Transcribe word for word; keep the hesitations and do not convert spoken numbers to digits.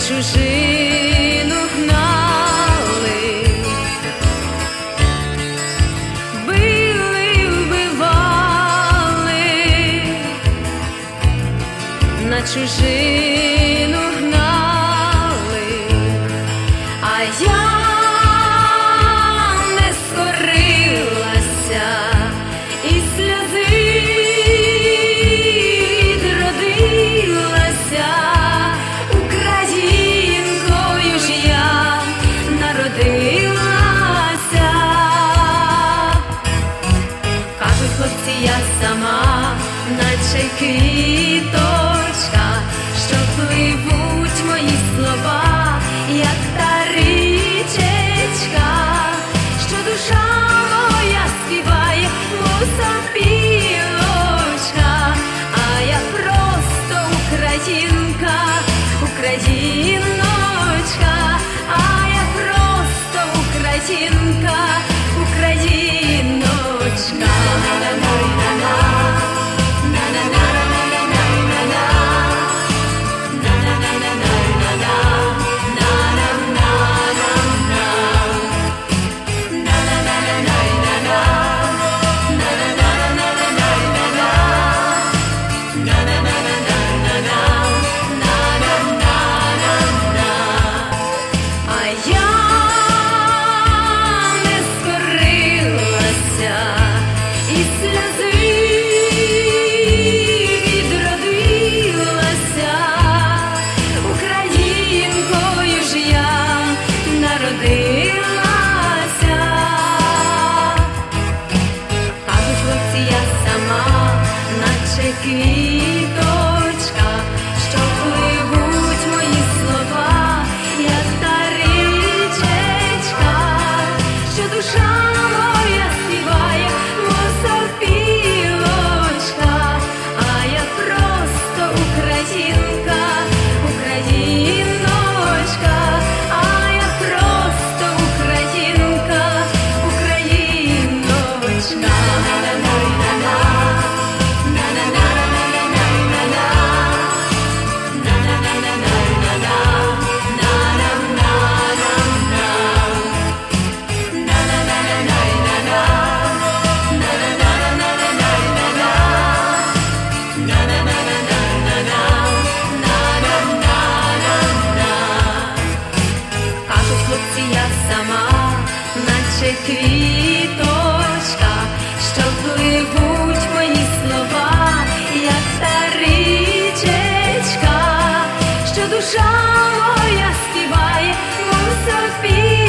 чужину гнали, били, вбивали, на чужину гнали, а я не скорилася і сльози відродилася. Українкою ж я народилася. Кажуть хлопці, я сама, наче квіточка, що пливуть мої слова, як та річечка, що душа моя співає, мов сопілочка, а я просто українка, україночка, а я просто українка, україночка. Квіточка, що пливуть мої слова, як та річечка, що душа моя співає, мов сопілочка, а я просто українка, україночка, а я просто українка, україночка. Я сама, наче квіточка, що пливуть мої слова, як та річечка, що душа моя співає, мов сопілочка.